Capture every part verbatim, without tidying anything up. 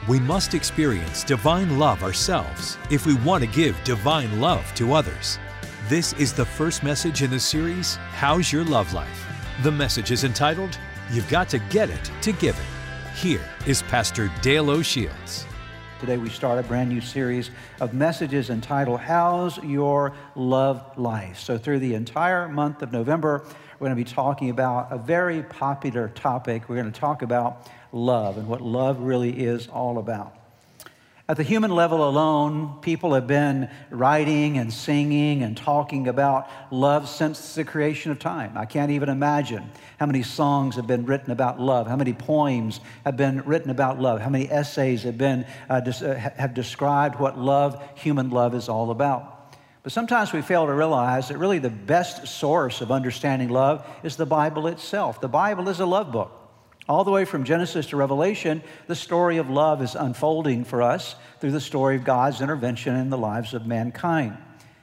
We must experience divine love ourselves if we want to give divine love to others. This is the first message in the series, How's Your Love Life? The message is entitled, You've Got to Get It to Give It. Here is Pastor Dale O'Shields. Today we start a brand new series of messages entitled, How's Your Love Life? So through the entire month of November, we're going to be talking about a very popular topic. We're going to talk about love and what love really is all about. At the human level alone, people have been writing and singing and talking about love since the creation of time. I can't even imagine how many songs have been written about love, how many poems have been written about love, how many essays have been uh, des- uh, have described what love, human love, is all about. But sometimes we fail to realize that really the best source of understanding love is the Bible itself. The Bible is a love book. All the way from Genesis to Revelation, the story of love is unfolding for us through the story of God's intervention in the lives of mankind.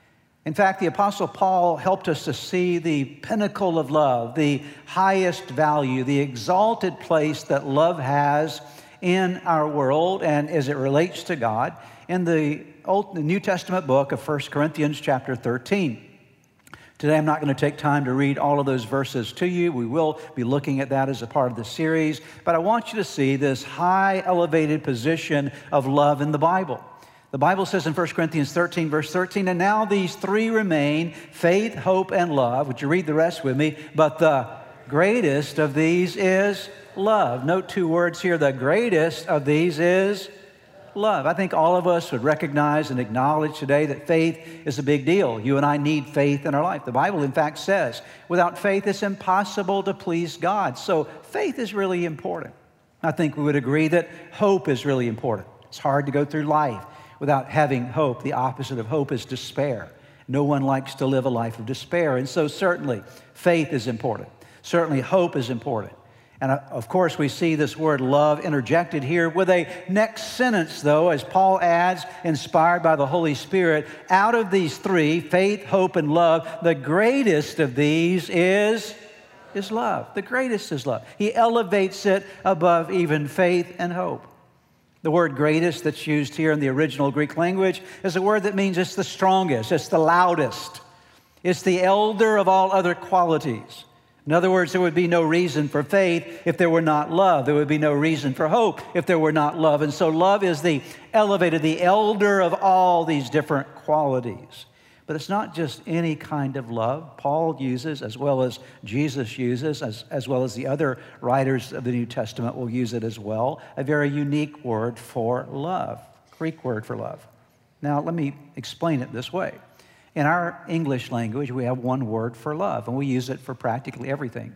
In fact, the Apostle Paul helped us to see the pinnacle of love, the highest value, the exalted place that love has in our world and as it relates to God in the Old, the New Testament book of First Corinthians chapter thirteen. Today, I'm not going to take time to read all of those verses to you. We will be looking at that as a part of the series. But I want you to see this high elevated position of love in the Bible. The Bible says in First Corinthians thirteen, verse thirteen, and now these three remain, faith, hope, and love. Would you read the rest with me? But the greatest of these is love. Note two words here. The greatest of these is love. I think all of us would recognize and acknowledge today that faith is a big deal. You and I need faith in our life. The Bible, in fact, says, without faith, it's impossible to please God. So faith is really important. I think we would agree that hope is really important. It's hard to go through life without having hope. The opposite of hope is despair. No one likes to live a life of despair. And so certainly faith is important. Certainly hope is important. And of course, we see this word love interjected here with a next sentence, though, as Paul adds, inspired by the Holy Spirit, out of these three, faith, hope, and love, the greatest of these is, is love. The greatest is love. He elevates it above even faith and hope. The word greatest that's used here in the original Greek language is a word that means it's the strongest, it's the loudest, it's the elder of all other qualities. In other words, there would be no reason for faith if there were not love. There would be no reason for hope if there were not love. And so love is the elevated, the elder of all these different qualities. But it's not just any kind of love. Paul uses, as well as Jesus uses, as, as well as the other writers of the New Testament will use it as well, a very unique word for love, Greek word for love. Now, let me explain it this way. In our English language, we have one word for love, and we use it for practically everything.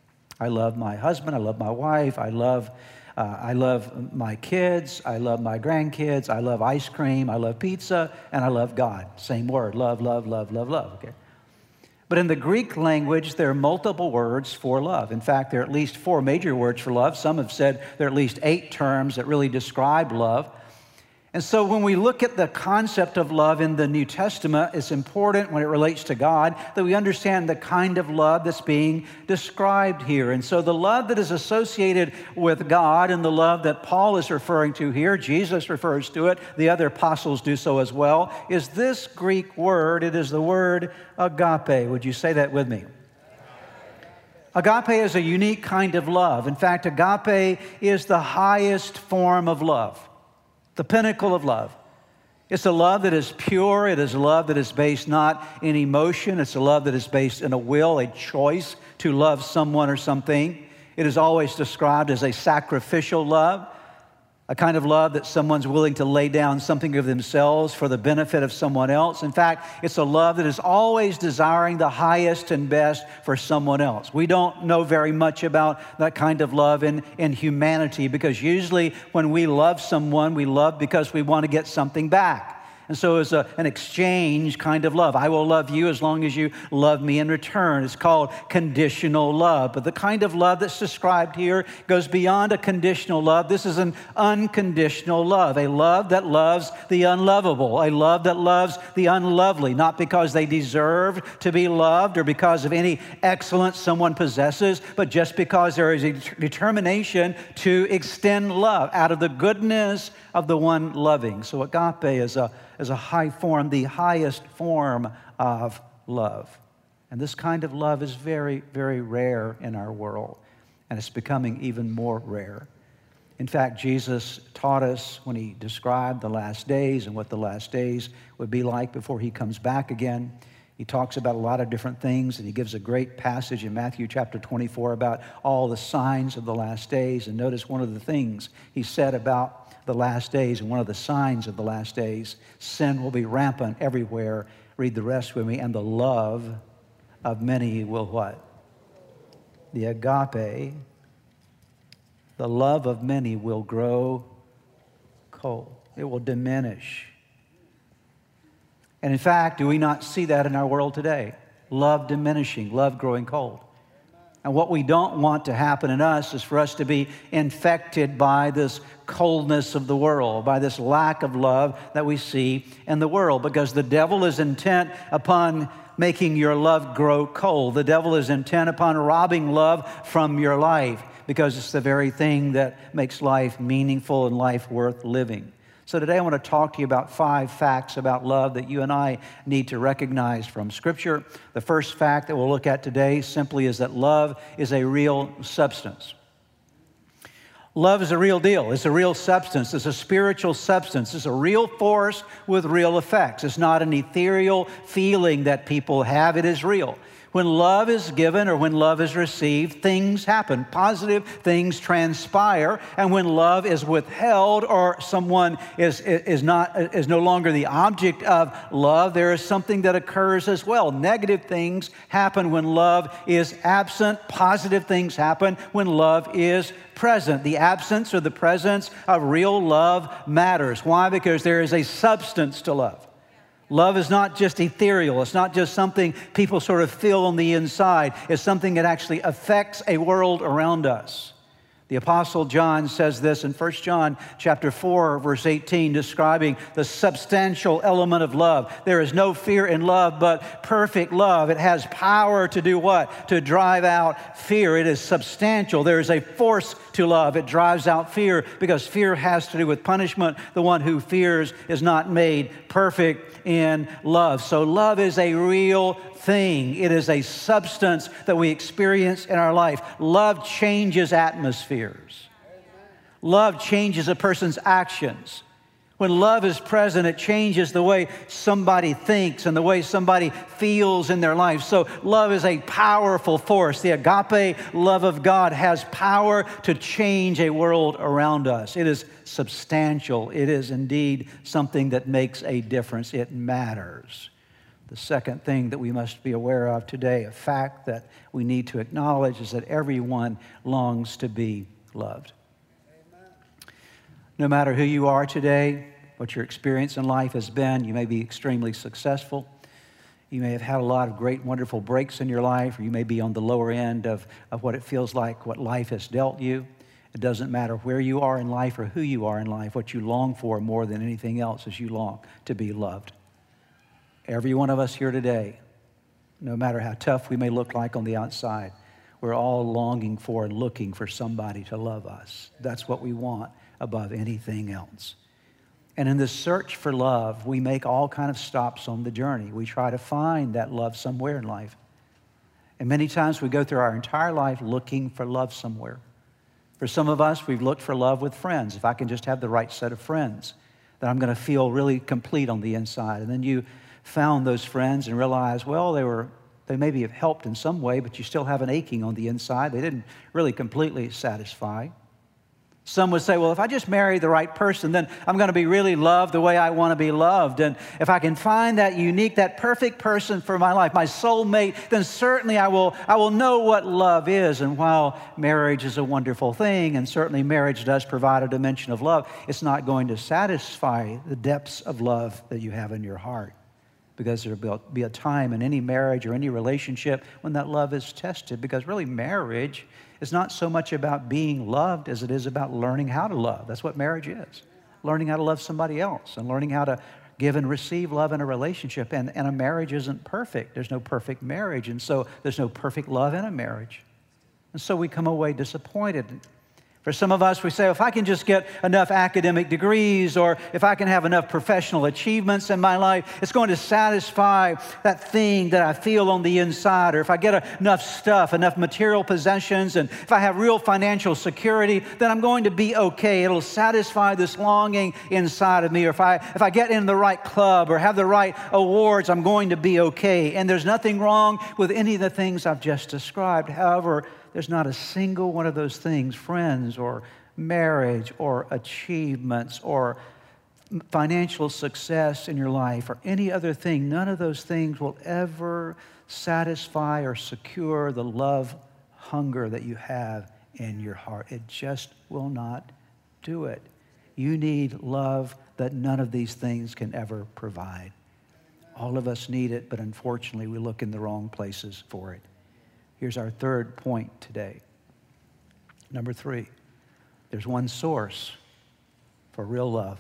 I love my husband. I love my wife. I love, uh, I love my kids. I love my grandkids. I love ice cream. I love pizza, and I love God. Same word, love, love, love, love, love. Okay. But in the Greek language, there are multiple words for love. In fact, there are at least four major words for love. Some have said there are at least eight terms that really describe love. And so when we look at the concept of love in the New Testament, it's important when it relates to God that we understand the kind of love that's being described here. And so the love that is associated with God and the love that Paul is referring to here, Jesus refers to it, the other apostles do so as well, is this Greek word. It is the word agape. Would you say that with me? Agape is a unique kind of love. In fact, agape is the highest form of love. The pinnacle of love. It's a love that is pure. It is a love that is based not in emotion. It's a love that is based in a will, a choice to love someone or something. It is always described as a sacrificial love, a kind of love that someone's willing to lay down something of themselves for the benefit of someone else. In fact, it's a love that is always desiring the highest and best for someone else. We don't know very much about that kind of love in, in humanity because usually when we love someone, we love because we want to get something back. And so it's a, an exchange kind of love. I will love you as long as you love me in return. It's called conditional love. But the kind of love that's described here goes beyond a conditional love. This is an unconditional love, a love that loves the unlovable, a love that loves the unlovely, not because they deserve to be loved or because of any excellence someone possesses, but just because there is a determination to extend love out of the goodness of the one loving. So agape is a, is a high form, the highest form of love. And this kind of love is very, very rare in our world, and it's becoming even more rare. In fact, Jesus taught us when he described the last days and what the last days would be like before he comes back again. He talks about a lot of different things, and he gives a great passage in Matthew chapter twenty-four about all the signs of the last days. And notice one of the things he said about the last days, and one of the signs of the last days, sin will be rampant everywhere. Read the rest with me. And the love of many will what? The agape, the love of many will grow cold. It will diminish. And in fact, do we not see that in our world today? Love diminishing, love growing cold. And what we don't want to happen in us is for us to be infected by this coldness of the world, by this lack of love that we see in the world, because the devil is intent upon making your love grow cold. The devil is intent upon robbing love from your life, because it's the very thing that makes life meaningful and life worth living. So today I want to talk to you about five facts about love that you and I need to recognize from Scripture. The first fact that we'll look at today simply is that love is a real substance. Love is a real deal. It's a real substance. It's a spiritual substance. It's a real force with real effects. It's not an ethereal feeling that people have. It is real. When love is given or when love is received, things happen. Positive things transpire. And when love is withheld or someone is, is, not, is no longer the object of love, there is something that occurs as well. Negative things happen when love is absent. Positive things happen when love is present. The absence or the presence of real love matters. Why? Because there is a substance to love. Love is not just ethereal. It's not just something people sort of feel on the inside. It's something that actually affects a world around us. The Apostle John says this in First John chapter four, verse eighteen, describing the substantial element of love. There is no fear in love, but perfect love. It has power to do what? To drive out fear. It is substantial. There is a force to love. It drives out fear because fear has to do with punishment. The one who fears is not made perfect in love. So love is a real thing. It is a substance that we experience in our life. Love changes atmospheres. Love changes a person's actions. When love is present, it changes the way somebody thinks and the way somebody feels in their life. So love is a powerful force. The agape love of God has power to change a world around us. It is substantial. It is indeed something that makes a difference. It matters. The second thing that we must be aware of today, a fact that we need to acknowledge, is that everyone longs to be loved. Amen. No matter who you are today, what your experience in life has been, you may be extremely successful. You may have had a lot of great, wonderful breaks in your life, or you may be on the lower end of, of what it feels like, what life has dealt you. It doesn't matter where you are in life or who you are in life. What you long for more than anything else is you long to be loved. Every one of us here today, no matter how tough we may look like on the outside, we're all longing for and looking for somebody to love us. That's what we want above anything else. And in this search for love, we make all kind of stops on the journey. We try to find that love somewhere in life. And many times we go through our entire life looking for love somewhere. For some of us, we've looked for love with friends. If I can just have the right set of friends, then I'm going to feel really complete on the inside. And then you found those friends and realized, well, they were they maybe have helped in some way, but you still have an aching on the inside. They didn't really completely satisfy. Some would say, well, if I just marry the right person, then I'm going to be really loved the way I want to be loved. And if I can find that unique, that perfect person for my life, my soulmate, then certainly I will, I will know what love is. And while marriage is a wonderful thing, and certainly marriage does provide a dimension of love, it's not going to satisfy the depths of love that you have in your heart. Because there will be a time in any marriage or any relationship when that love is tested. Because really marriage is not so much about being loved as it is about learning how to love. That's what marriage is. Learning how to love somebody else and learning how to give and receive love in a relationship. And, and a marriage isn't perfect. There's no perfect marriage. And so there's no perfect love in a marriage. And so we come away disappointed. For some of us, we say, if I can just get enough academic degrees or if I can have enough professional achievements in my life, it's going to satisfy that thing that I feel on the inside. Or if I get enough stuff, enough material possessions, and if I have real financial security, then I'm going to be okay. It'll satisfy this longing inside of me. Or if I, if I get in the right club or have the right awards, I'm going to be okay. And there's nothing wrong with any of the things I've just described. However, there's not a single one of those things, friends or marriage or achievements or financial success in your life or any other thing, none of those things will ever satisfy or secure the love hunger that you have in your heart. It just will not do it. You need love that none of these things can ever provide. All of us need it, but unfortunately we look in the wrong places for it. Here's our third point today. Number three, there's one source for real love.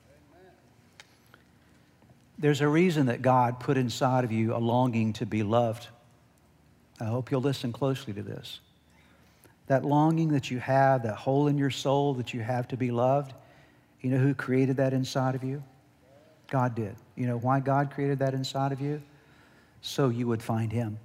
There's a reason that God put inside of you a longing to be loved. I hope you'll listen closely to this. That longing that you have, that hole in your soul that you have to be loved, you know who created that inside of you? God did. You know why God created that inside of you? So you would find Him.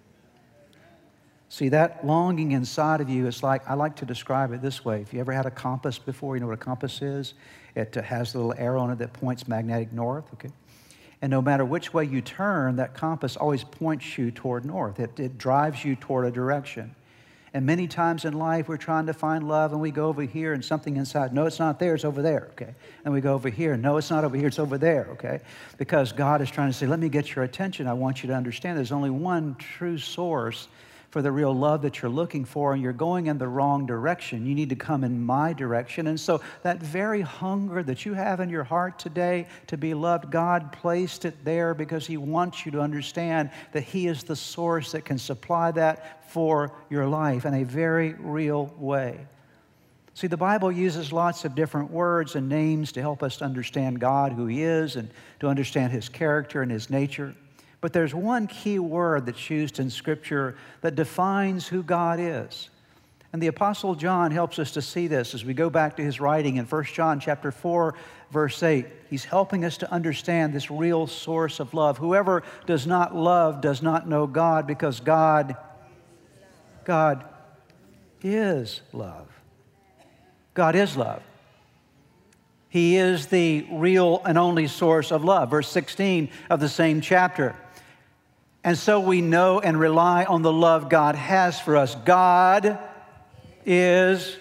See, that longing inside of you is like, I like to describe it this way. If you ever had a compass before, you know what a compass is? It uh, has a little arrow on it that points magnetic north, okay? And no matter which way you turn, that compass always points you toward north. It, it drives you toward a direction. And many times in life, we're trying to find love, and we go over here, and something inside, no, it's not there, it's over there, okay? And we go over here, no, it's not over here, it's over there, okay? Because God is trying to say, let me get your attention. I want you to understand there's only one true source for the real love that you're looking for, and you're going in the wrong direction. You need to come in my direction. And so that very hunger that you have in your heart today to be loved, God placed it there because He wants you to understand that He is the source that can supply that for your life in a very real way. See, the Bible uses lots of different words and names to help us to understand God, who He is, and to understand His character and His nature. But there's one key word that's used in Scripture that defines who God is. And the Apostle John helps us to see this as we go back to his writing in First John chapter four, verse eight. He's helping us to understand this real source of love. Whoever does not love does not know God, because God, God is love. God is love. He is the real and only source of love. Verse sixteen of the same chapter. And so we know and rely on the love God has for us. God is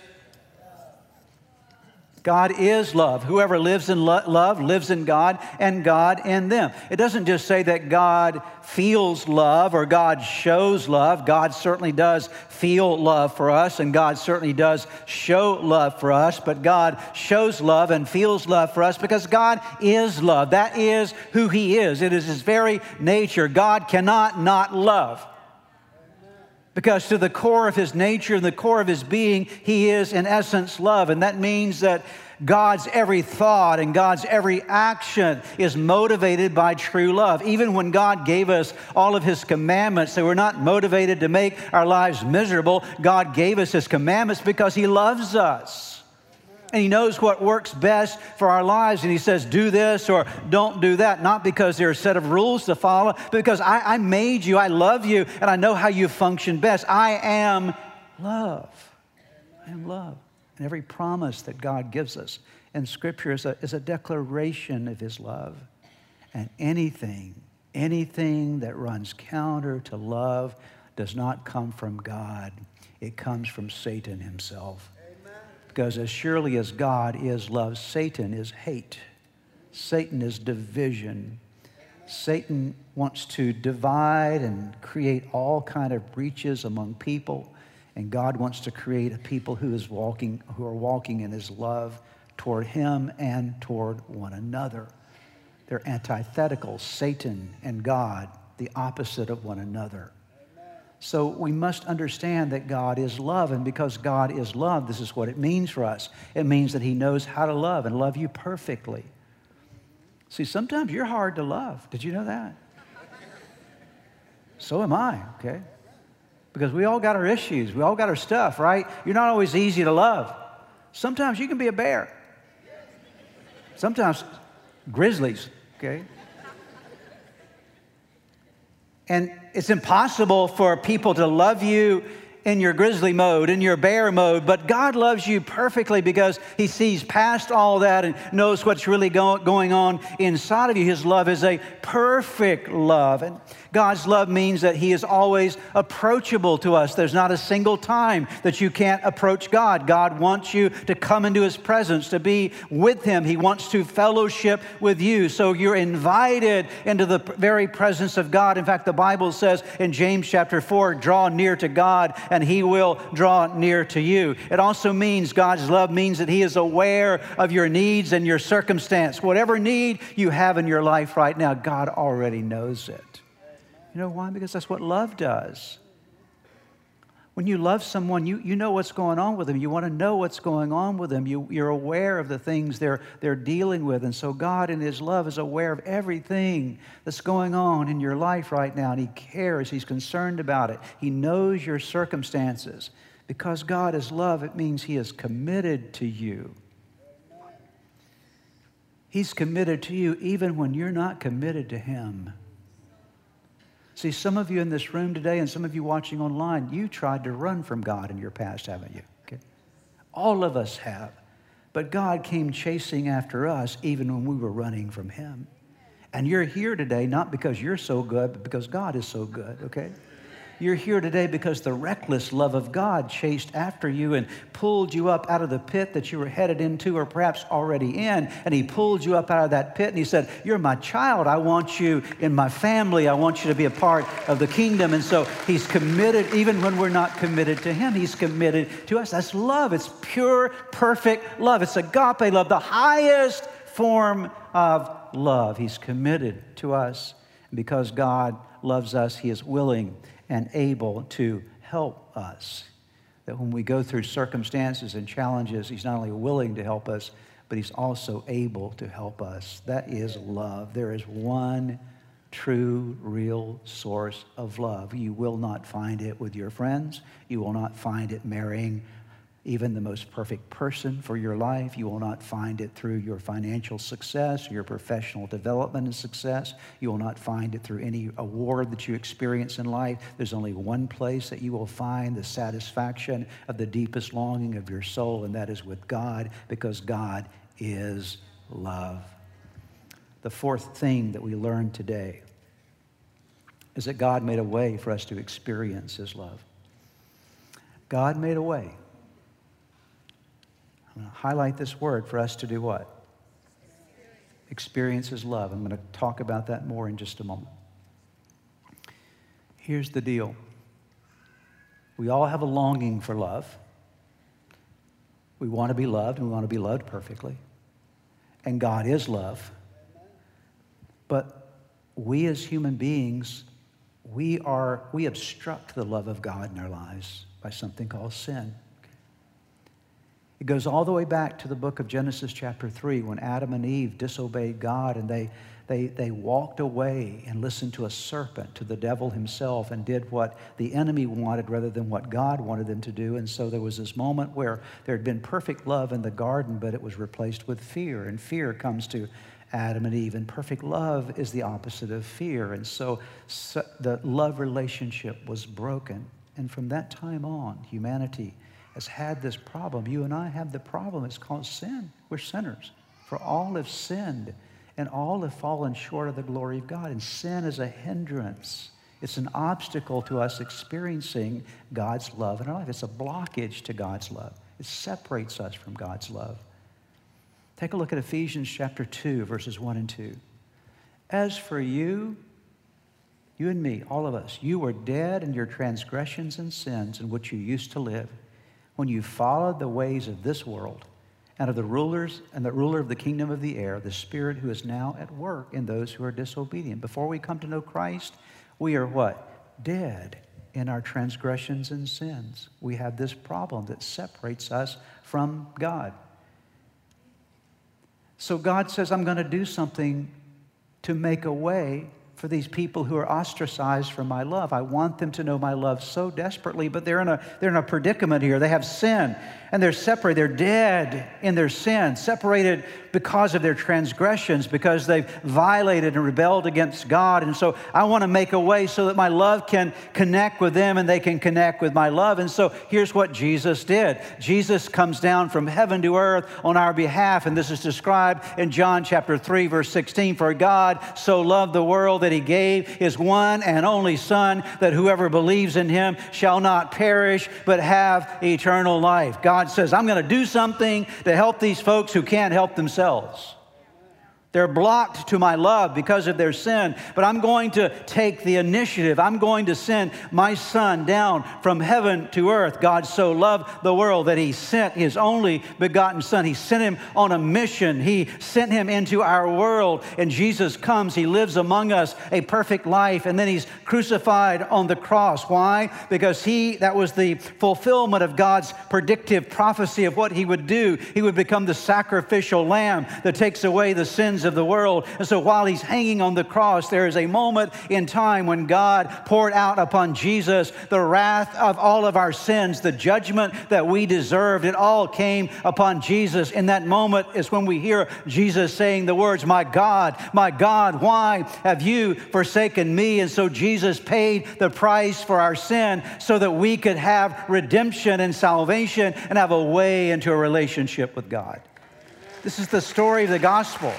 God is love. Whoever lives in lo- love lives in God, and God in them. It doesn't just say that God feels love or God shows love. God certainly does feel love for us, and God certainly does show love for us. But God shows love and feels love for us because God is love. That is who He is. It is His very nature. God cannot not love. Because to the core of His nature and the core of His being, He is in essence love. And that means that God's every thought and God's every action is motivated by true love. Even when God gave us all of His commandments, they were not motivated to make our lives miserable. God gave us His commandments because He loves us. And He knows what works best for our lives. And He says, do this or don't do that. Not because there are a set of rules to follow, but because I, I made you, I love you, and I know how you function best. I am love. I am love. And every promise that God gives us in Scripture is a, is a declaration of His love. And anything, anything that runs counter to love does not come from God. It comes from Satan himself. Because as surely as God is love, Satan is hate. Satan is division. Satan wants to divide and create all kind of breaches among people. And God wants to create a people who is walking, who are walking in his love toward him and toward one another. They're antithetical, Satan and God, the opposite of one another. So we must understand that God is love, and because God is love, this is what it means for us. It means that he knows how to love and love you perfectly. See, sometimes you're hard to love. Did you know that? So am I, okay? Because we all got our issues. We all got our stuff, right? You're not always easy to love. Sometimes you can be a bear. Sometimes grizzlies, okay? And it's impossible for people to love you in your grizzly mode, in your bear mode, but God loves you perfectly because he sees past all that and knows what's really go- going on inside of you. His love is a perfect love. And God's love means that he is always approachable to us. There's not a single time that you can't approach God. God wants you to come into his presence, to be with him. He wants to fellowship with you. So you're invited into the very presence of God. In fact, the Bible says in James chapter four, draw near to God and he will draw near to you. It also means God's love means that he is aware of your needs and your circumstance. Whatever need you have in your life right now, God already knows it. You know why? Because that's what love does. When you love someone, you, you know what's going on with them. You want to know what's going on with them. You, you're aware of the things they're, they're dealing with. And so God in his love is aware of everything that's going on in your life right now. And he cares. He's concerned about it. He knows your circumstances. Because God is love, it means he is committed to you. He's committed to you even when you're not committed to him. See, some of you in this room today and some of you watching online, you tried to run from God in your past, haven't you? Okay. All of us have. But God came chasing after us even when we were running from him. And you're here today not because you're so good, but because God is so good, okay? You're here today because the reckless love of God chased after you and pulled you up out of the pit that you were headed into or perhaps already in. And he pulled you up out of that pit and he said, you're my child. I want you in my family. I want you to be a part of the kingdom. And so he's committed, even when we're not committed to him, he's committed to us. That's love. It's pure, perfect love. It's agape love, the highest form of love. He's committed to us. And because God loves us, he is willing and able to help us. That when we go through circumstances and challenges, he's not only willing to help us, but he's also able to help us. That is love. There is one true, real source of love. You will not find it with your friends. You will not find it marrying even the most perfect person for your life. You will not find it through your financial success, your professional development and success. You will not find it through any award that you experience in life. There's only one place that you will find the satisfaction of the deepest longing of your soul, and that is with God, because God is love. The fourth thing that we learned today is that God made a way for us to experience his love. God made a way. I'm going to highlight this word for us to do what? Experience his love. I'm going to talk about that more in just a moment. Here's the deal. We all have a longing for love. We want to be loved, and we want to be loved perfectly. And God is love. But we as human beings, we are we obstruct the love of God in our lives by something called sin. It goes all the way back to the book of Genesis chapter three when Adam and Eve disobeyed God and they, they, they walked away and listened to a serpent, to the devil himself, and did what the enemy wanted rather than what God wanted them to do. And so there was this moment where there had been perfect love in the garden, but it was replaced with fear. And fear comes to Adam and Eve. And perfect love is the opposite of fear. And so, so the love relationship was broken. And from that time on, humanity has had this problem. You and I have the problem. It's called sin. We're sinners. For all have sinned, and all have fallen short of the glory of God. And sin is a hindrance. It's an obstacle to us experiencing God's love in our life. It's a blockage to God's love. It separates us from God's love. Take a look at Ephesians chapter two, verses one and two. As for you, you and me, all of us, you were dead in your transgressions and sins in which you used to live when you followed the ways of this world and of the rulers and the ruler of the kingdom of the air, the spirit who is now at work in those who are disobedient. Before we come to know Christ, we are what? Dead in our transgressions and sins. We have this problem that separates us from God. So God says, I'm going to do something to make a way for these people who are ostracized from my love. I want them to know my love so desperately, but they're in a, they're in a predicament here. They have sin, and they're separated. They're dead in their sin, separated because of their transgressions, because they've violated and rebelled against God. And so I want to make a way so that my love can connect with them and they can connect with my love. And so here's what Jesus did. Jesus comes down from heaven to earth on our behalf, and this is described in John chapter three, verse sixteen. For God so loved the world that He gave His one and only Son, that whoever believes in Him shall not perish, but have eternal life. God says, I'm going to do something to help these folks who can't help themselves. They're blocked to my love because of their sin, but I'm going to take the initiative. I'm going to send my Son down from heaven to earth. God so loved the world that He sent His only begotten Son. He sent Him on a mission. He sent Him into our world, and Jesus comes. He lives among us a perfect life, and then He's crucified on the cross. Why? Because He, that was the fulfillment of God's predictive prophecy of what He would do. He would become the sacrificial lamb that takes away the sins of the world. And so while He's hanging on the cross, there is a moment in time when God poured out upon Jesus the wrath of all of our sins, the judgment that we deserved. It all came upon Jesus. In that moment is when we hear Jesus saying the words, my God, my God, why have you forsaken me? And so Jesus paid the price for our sin so that we could have redemption and salvation and have a way into a relationship with God. This is the story of the gospel.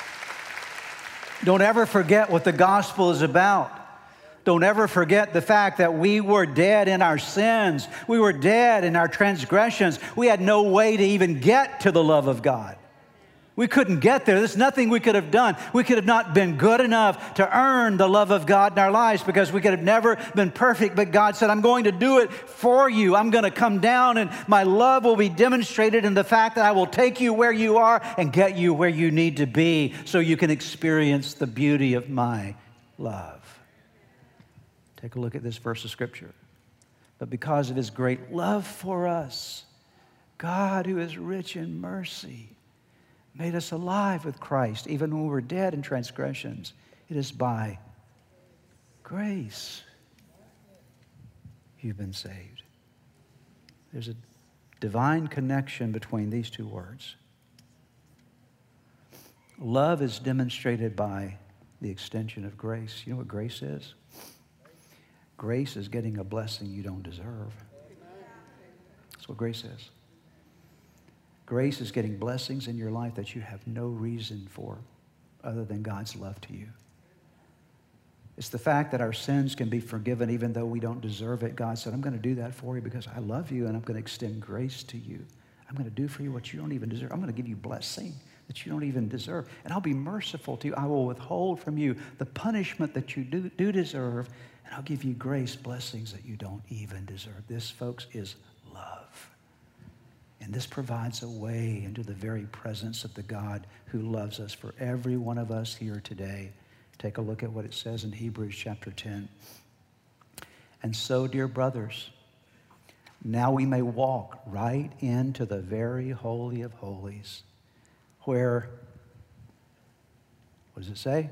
Don't ever forget what the gospel is about. Don't ever forget the fact that we were dead in our sins. We were dead in our transgressions. We had no way to even get to the love of God. We couldn't get there. There's nothing we could have done. We could have not been good enough to earn the love of God in our lives because we could have never been perfect. But God said, I'm going to do it for you. I'm going to come down, and my love will be demonstrated in the fact that I will take you where you are and get you where you need to be so you can experience the beauty of my love. Take a look at this verse of Scripture. But because of His great love for us, God, who is rich in mercy, made us alive with Christ, even when we were dead in transgressions. It is by grace you've been saved. There's a divine connection between these two words. Love is demonstrated by the extension of grace. You know what grace is? Grace is getting a blessing you don't deserve. That's what grace is. Grace is getting blessings in your life that you have no reason for other than God's love to you. It's the fact that our sins can be forgiven even though we don't deserve it. God said, I'm going to do that for you because I love you, and I'm going to extend grace to you. I'm going to do for you what you don't even deserve. I'm going to give you blessing that you don't even deserve. And I'll be merciful to you. I will withhold from you the punishment that you do, do deserve, and I'll give you grace, blessings that you don't even deserve. This, folks, is love. And this provides a way into the very presence of the God who loves us. For every one of us here today, take a look at what it says in Hebrews chapter ten. And so, dear brothers, now we may walk right into the very holy of holies, where, what does it say?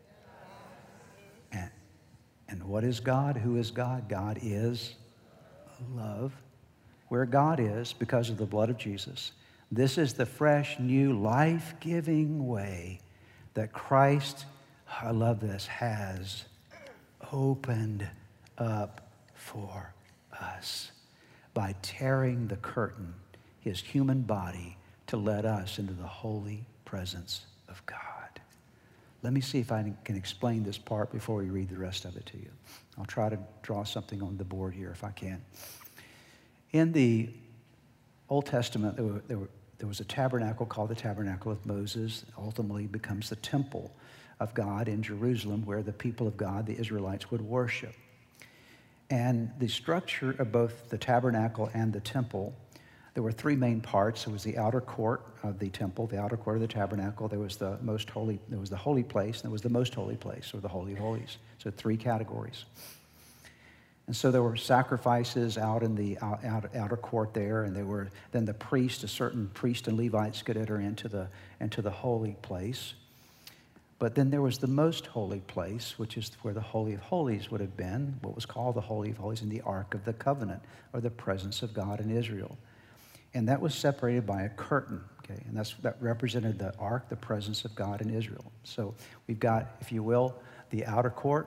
And, and what is God? Who is God? God is love. Where God is, because of the blood of Jesus. This is the fresh, new, life-giving way that Christ, I love this, has opened up for us by tearing the curtain, His human body, to let us into the holy presence of God. Let me see if I can explain this part before we read the rest of it to you. I'll try to draw something on the board here if I can. In the Old Testament, there, were, there, were, there was a tabernacle called the Tabernacle of Moses. Ultimately becomes the temple of God in Jerusalem, where the people of God, the Israelites, would worship. And the structure of both the tabernacle and the temple, there were three main parts. There was the outer court of the temple, the outer court of the tabernacle. There was the most holy, there was the holy place, and there was the most holy place, or the Holy of Holies. So three categories. And so there were sacrifices out in the out, out, outer court there, and there were then the priest, a certain priest and Levites could enter into the into the holy place. But then there was the most holy place, which is where the Holy of Holies would have been, what was called the Holy of Holies, in the Ark of the Covenant, or the presence of God in Israel. And that was separated by a curtain, okay? And that's, that represented the Ark, the presence of God in Israel. So we've got, if you will, the outer court,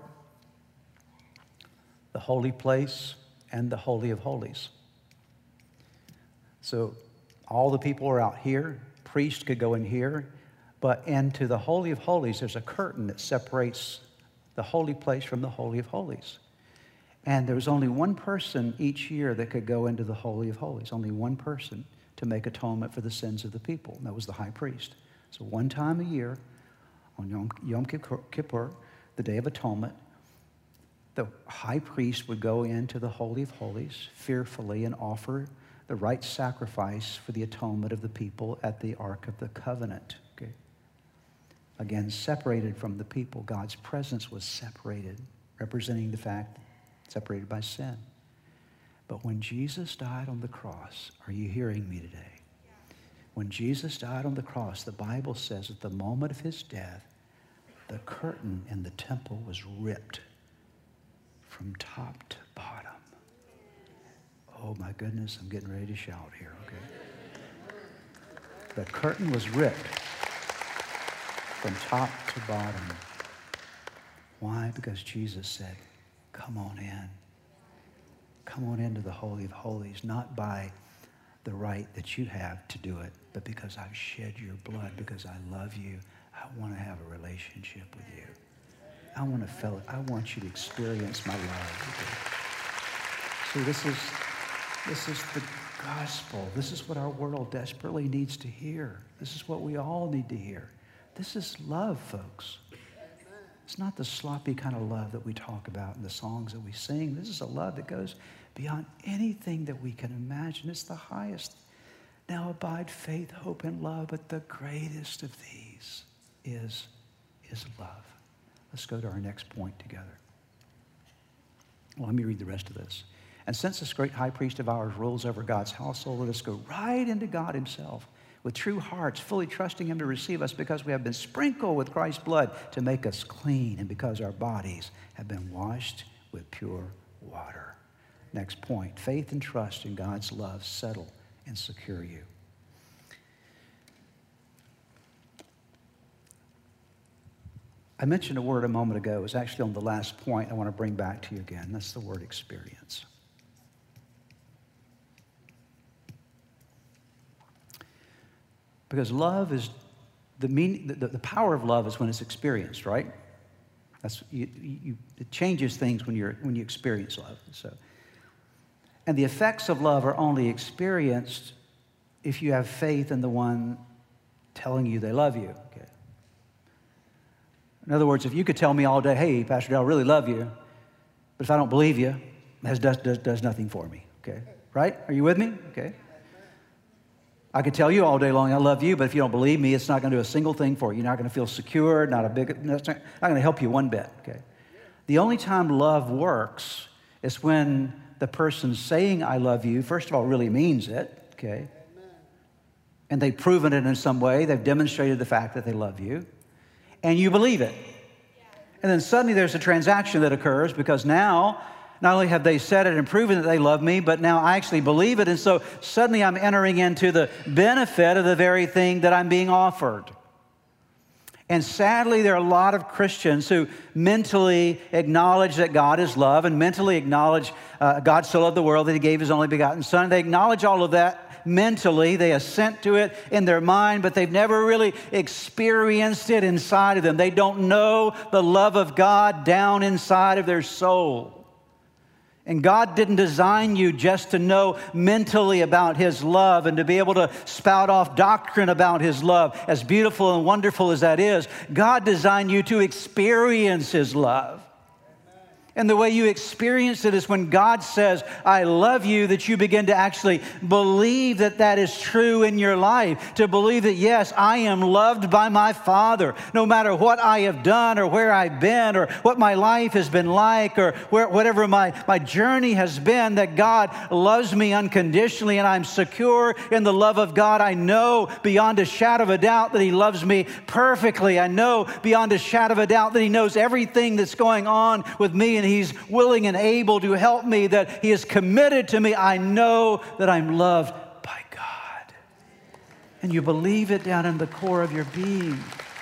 the holy place, and the Holy of Holies. So all the people are out here. Priests could go in here. But into the Holy of Holies, there's a curtain that separates the holy place from the Holy of Holies. And there was only one person each year that could go into the Holy of Holies, only one person to make atonement for the sins of the people, and that was the high priest. So one time a year, on Yom, Yom Kippur, the Day of Atonement, the high priest would go into the Holy of Holies fearfully and offer the right sacrifice for the atonement of the people at the Ark of the Covenant. Okay. Again, separated from the people. God's presence was separated, representing the fact separated by sin. But when Jesus died on the cross, are you hearing me today? When Jesus died on the cross, the Bible says at the moment of his death, the curtain in the temple was ripped from top to bottom. Oh my goodness, I'm getting ready to shout here, okay? The curtain was ripped from top to bottom. Why? Because Jesus said, come on in. Come on into the Holy of Holies, not by the right that you have to do it, but because I've shed your blood, because I love you. I want to have a relationship with you. I want to feel it. I want you to experience my love. See, this is, this is the gospel. This is what our world desperately needs to hear. This is what we all need to hear. This is love, folks. It's not the sloppy kind of love that we talk about in the songs that we sing. This is a love that goes beyond anything that we can imagine. It's the highest. Now abide faith, hope, and love, but the greatest of these is, is love. Let's go to our next point together. Well, let me read the rest of this. And since this great high priest of ours rules over God's household, let us go right into God himself with true hearts, fully trusting him to receive us because we have been sprinkled with Christ's blood to make us clean and because our bodies have been washed with pure water. Next point, faith and trust in God's love settle and secure you. I mentioned a word a moment ago. It was actually on the last point I want to bring back to you again. That's the word experience. Because love is, the, mean, the, the power of love is when it's experienced, right? That's, you, you, it changes things when, you're, when you experience love. So, and the effects of love are only experienced if you have faith in the one telling you they love you. Okay. In other words, if you could tell me all day, hey, Pastor Dale, I really love you, but if I don't believe you, that does, does, does nothing for me, okay? Right? Are you with me? Okay. I could tell you all day long I love you, but if you don't believe me, it's not going to do a single thing for you. You're not going to feel secure, not a big, it's not going to help you one bit, okay? The only time love works is when the person saying I love you, first of all, really means it, okay? And they've proven it in some way. They've demonstrated the fact that they love you. And you believe it. And then suddenly there's a transaction that occurs because now, not only have they said it and proven that they love me, but now I actually believe it. And so suddenly I'm entering into the benefit of the very thing that I'm being offered. And sadly, there are a lot of Christians who mentally acknowledge that God is love and mentally acknowledge uh, God so loved the world that he gave his only begotten Son. They acknowledge all of that mentally. They assent to it in their mind, but they've never really experienced it inside of them. They don't know the love of God down inside of their soul. And God didn't design you just to know mentally about His love and to be able to spout off doctrine about His love, as beautiful and wonderful as that is. God designed you to experience His love. And the way you experience it is when God says, I love you, that you begin to actually believe that that is true in your life. To believe that, yes, I am loved by my Father. No matter what I have done or where I've been or what my life has been like or where, whatever my, my journey has been, that God loves me unconditionally and I'm secure in the love of God. I know beyond a shadow of a doubt that He loves me perfectly. I know beyond a shadow of a doubt that He knows everything that's going on with me, and He's willing and able to help me, that He is committed to me. I know that I'm loved by God. And you believe it down in the core of your being.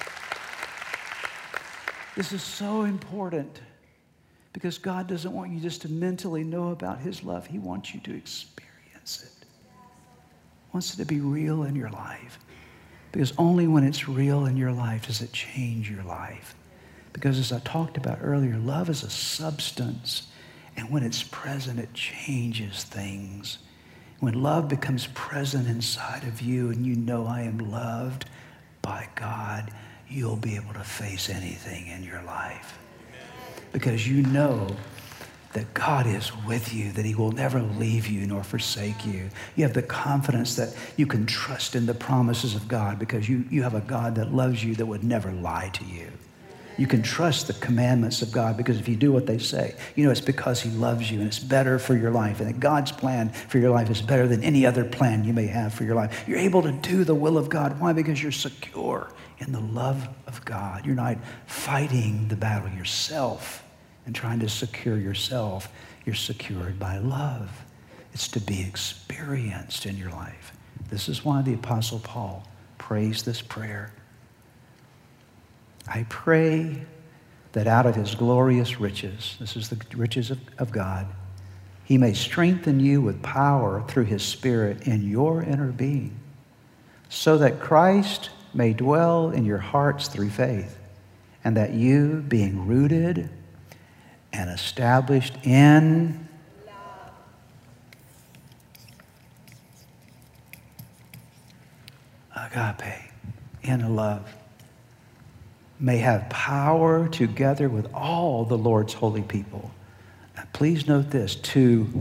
This is so important because God doesn't want you just to mentally know about His love. He wants you to experience it. He wants it to be real in your life. Because only when it's real in your life does it change your life. Because as I talked about earlier, love is a substance. And when it's present, it changes things. When love becomes present inside of you and you know I am loved by God, you'll be able to face anything in your life. Because you know that God is with you, that He will never leave you nor forsake you. You have the confidence that you can trust in the promises of God because you, you have a God that loves you, that would never lie to you. You can trust the commandments of God because if you do what they say, you know it's because He loves you and it's better for your life, and that God's plan for your life is better than any other plan you may have for your life. You're able to do the will of God. Why? Because you're secure in the love of God. You're not fighting the battle yourself and trying to secure yourself. You're secured by love. It's to be experienced in your life. This is why the Apostle Paul prays this prayer. I pray that out of His glorious riches, this is the riches of, of God, He may strengthen you with power through His Spirit in your inner being, so that Christ may dwell in your hearts through faith, and that you, being rooted and established in agape, in love, may have power together with all the Lord's holy people. Now, please note this, to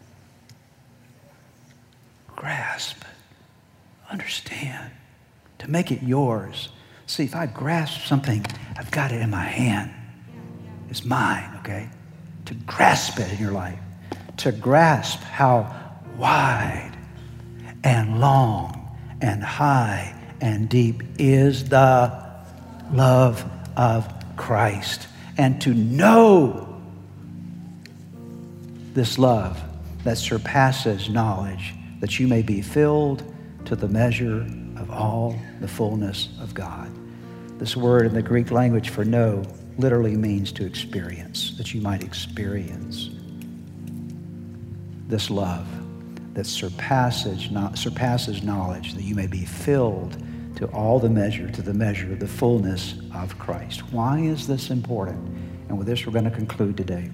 grasp, understand, to make it yours. See, if I grasp something, I've got it in my hand. It's mine, okay? To grasp it in your life. To grasp how wide and long and high and deep is the love of Christ, and to know this love that surpasses knowledge, that you may be filled to the measure of all the fullness of God. This word in the Greek language for know literally means to experience, that you might experience this love that surpasses, not, surpasses knowledge, that you may be filled to all the measure, to the measure of the fullness of Christ. Why is this important? And with this, we're going to conclude today.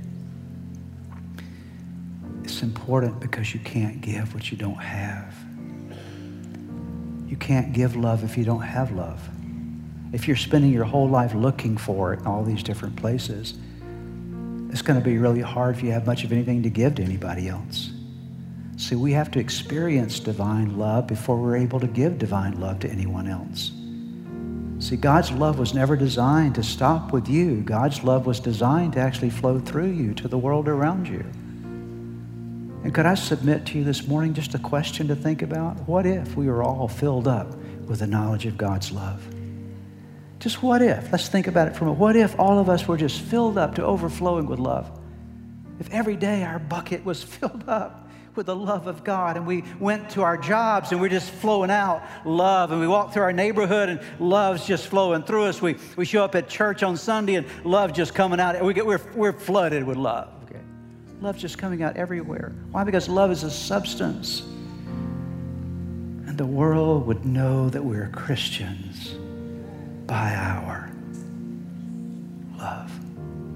It's important because you can't give what you don't have. You can't give love if you don't have love. If you're spending your whole life looking for it in all these different places, it's going to be really hard if you have much of anything to give to anybody else. See, we have to experience divine love before we're able to give divine love to anyone else. See, God's love was never designed to stop with you. God's love was designed to actually flow through you to the world around you. And could I submit to you this morning just a question to think about? What if we were all filled up with the knowledge of God's love? Just what if? Let's think about it for a moment. What if all of us were just filled up to overflowing with love? If every day our bucket was filled up with the love of God, and we went to our jobs and we're just flowing out love, and we walk through our neighborhood and love's just flowing through us. We, we show up at church on Sunday and love just coming out. We get, we're, we're flooded with love. Okay? Love's just coming out everywhere. Why? Because love is a substance. And the world would know that we're Christians by our love.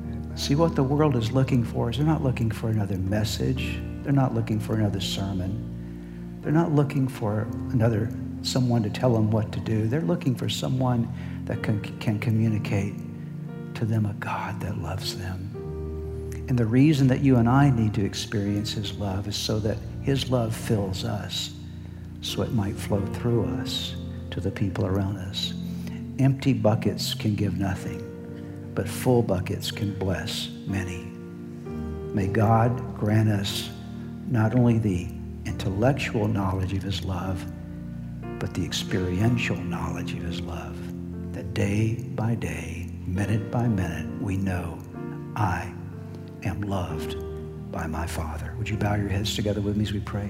See, what the world is looking for is they're not looking for another message. They're not looking for another sermon. They're not looking for another someone to tell them what to do. They're looking for someone that can, can communicate to them a God that loves them. And the reason that you and I need to experience his love is so that his love fills us, so it might flow through us to the people around us. Empty buckets can give nothing, but full buckets can bless many. May God grant us not only the intellectual knowledge of his love, but the experiential knowledge of his love, that day by day, minute by minute, we know I am loved by my Father. Would you bow your heads together with me as we pray?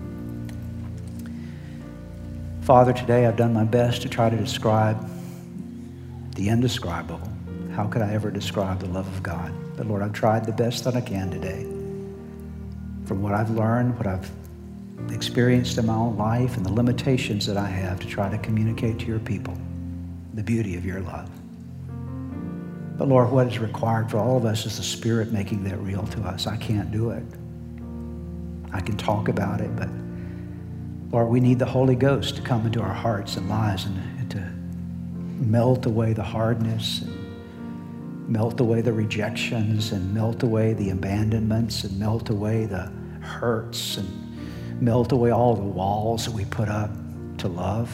Father, today I've done my best to try to describe the indescribable. How could I ever describe the love of God? But Lord, I've tried the best that I can today. From what I've learned, what I've experienced in my own life, and the limitations that I have to try to communicate to your people the beauty of your love. But Lord, what is required for all of us is the Spirit making that real to us. I can't do it. I can talk about it, but Lord, we need the Holy Ghost to come into our hearts and lives and, and to melt away the hardness, and melt away the rejections, and melt away the abandonments, and melt away the hurts, and melt away all the walls that we put up to love.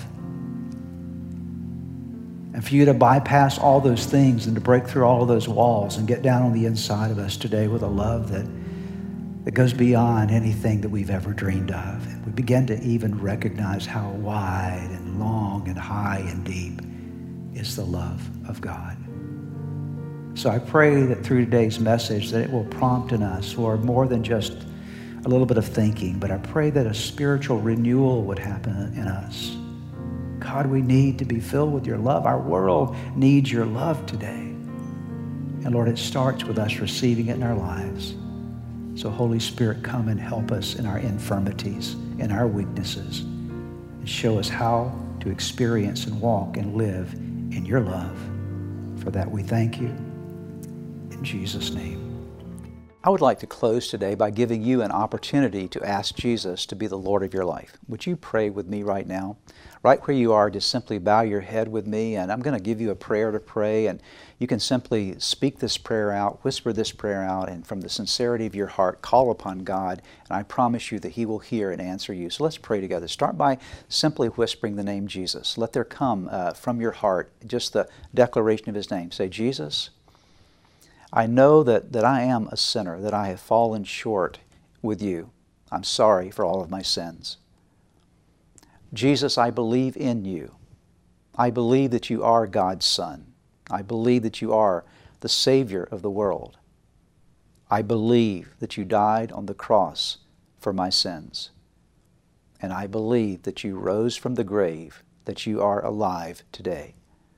And for you to bypass all those things and to break through all of those walls and get down on the inside of us today with a love that, that goes beyond anything that we've ever dreamed of. And we begin to even recognize how wide and long and high and deep is the love of God. So I pray that through today's message that it will prompt in us, Lord, more than just a little bit of thinking, but I pray that a spiritual renewal would happen in us. God, we need to be filled with your love. Our world needs your love today. And Lord, it starts with us receiving it in our lives. So Holy Spirit, come and help us in our infirmities, in our weaknesses, and show us how to experience and walk and live in your love. For that we thank you. In Jesus' name. I would like to close today by giving you an opportunity to ask Jesus to be the Lord of your life. Would you pray with me right now? Right where you are, just simply bow your head with me, and I'm going to give you a prayer to pray, and you can simply speak this prayer out, whisper this prayer out, and from the sincerity of your heart, call upon God, and I promise you that He will hear and answer you. So let's pray together. Start by simply whispering the name Jesus. Let there come uh, from your heart just the declaration of His name. Say, Jesus, I know that, that I am a sinner, that I have fallen short with you. I'm sorry for all of my sins. Jesus, I believe in you. I believe that you are God's Son. I believe that you are the Savior of the world. I believe that you died on the cross for my sins. And I believe that you rose from the grave, that you are alive today.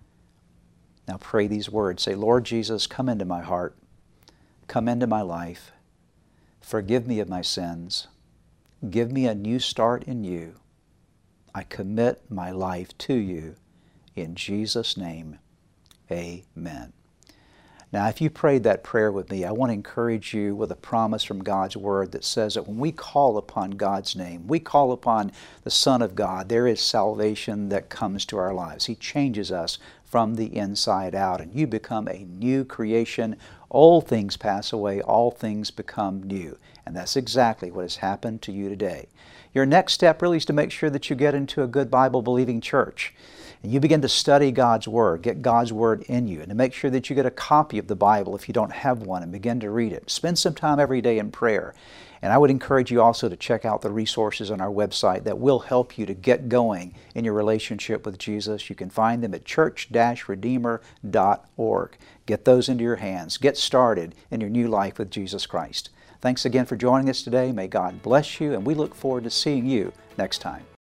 Now pray these words. Say, Lord Jesus, come into my heart. Come into my life. Forgive me of my sins. Give me a new start in you. I commit my life to you. In Jesus' name, amen. Now, if you prayed that prayer with me, I want to encourage you with a promise from God's Word that says that when we call upon God's name, we call upon the Son of God, there is salvation that comes to our lives. He changes us from the inside out, and you become a new creation. Old things pass away, all things become new. And that's exactly what has happened to you today. Your next step really is to make sure that you get into a good Bible-believing church. And you begin to study God's Word, get God's Word in you, and to make sure that you get a copy of the Bible if you don't have one, and begin to read it. Spend some time every day in prayer. And I would encourage you also to check out the resources on our website that will help you to get going in your relationship with Jesus. You can find them at church dash redeemer dot org. Get those into your hands. Get started in your new life with Jesus Christ. Thanks again for joining us today. May God bless you, and we look forward to seeing you next time.